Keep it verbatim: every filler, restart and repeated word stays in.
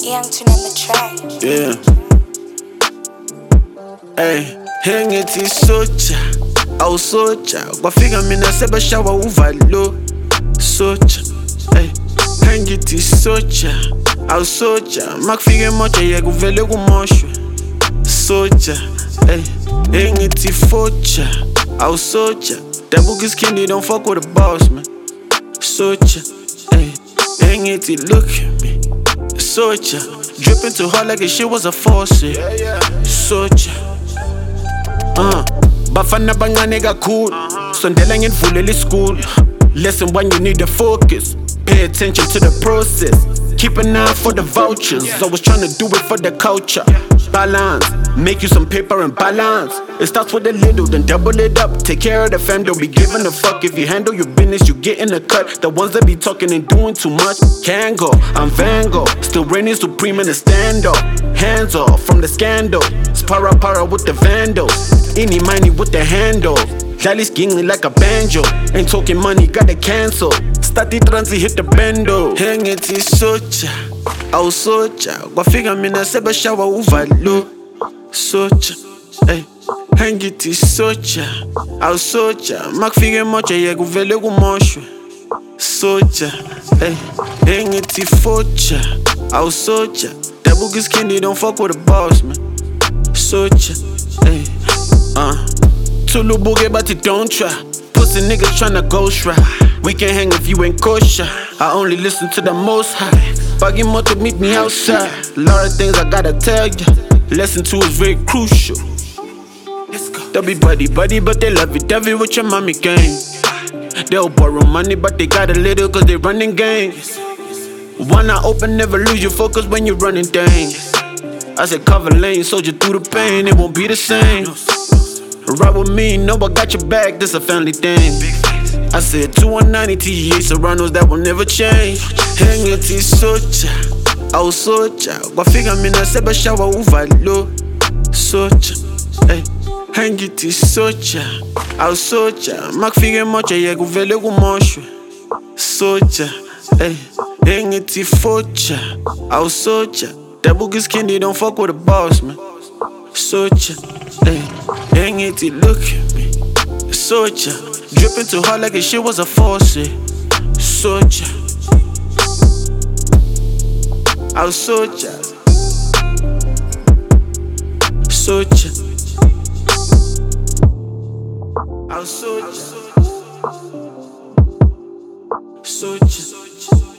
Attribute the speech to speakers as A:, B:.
A: Young tune on the track.
B: Yeah. Hey, hengithi soja, awu soja. Kwafika mina sebashawa uvalo. Soja. Hey, hengithi soja, awu soja. Makufika emoja yekuvele kumoshwe. Soja. Hey, hengithi foja, awu soja. Dabuka iskindi, don't fuck with the boss, man. Soja. Hey, hengithi look at me. Soja. Dripping too hard like this shit was a faucet. Yeah, yeah. Soja. Uh, Bafana bangane kakhulu. Sondela ngivulele school. Lesson one, you need to focus. Pay attention to the process. Keep an eye for the vouchers. I was trying to do it for the culture. Balance, make you some paper and balance. It starts with a little, then double it up. Take care of the fam, don't be giving a fuck. If you handle your business, you get in the cut. The ones that be talking and doing too much can go. I'm Van Gogh, still reigning supreme in the stand-up. Hands off from the scandal. Spara para with the vandals. Any money with the handle. Jali's gingly like a banjo. Ain't talking money, gotta cancel. Stati transi hit the bendo. Hengithi soja, awu soja. Kwafika mina sebashawa uvalo. Soja, hey. Hengithi soja, awu soja. Makufika emoja yekuvele kumoshwe. Soja, hey. Hengithi foja, awu soja. Dabuka iskindi, don't fuck with the boss, man. Soja, hey. Uh. Tulubuke but you don't try. Pussy niggas tryna ghost ride. We can't hang if you ain't kosher. I only listen to the most high. Buggy motor meet me outside. A lot of things I gotta tell ya. Lesson two is very crucial. Let's go. They'll be buddy buddy but they love it. Devil with your mommy gang. They'll borrow money but they got a little cause they running games. One eye open, never lose your focus when you're running things. I said cover lane, soldier through the pain, it won't be the same. Ride with me, no I got your back, this a family thing. I said two one ninety T E A Serranos that will never change. Hengithi soja, awu soja. Kwafika mina sebashawa uvalo. Soja, hey. Hengithi soja, awu soja. Makufika emoja yekuvele kumoshwe. Soja, hey. Hengithi foja, awu soja. Dabuka iskindi, don't fuck with the boss, man. Soja, hey. Hengithi look at me. Soja. Dripping too hard like this shit was a faucet. Soja. Awu soja. Soja. Awu soja. Soja.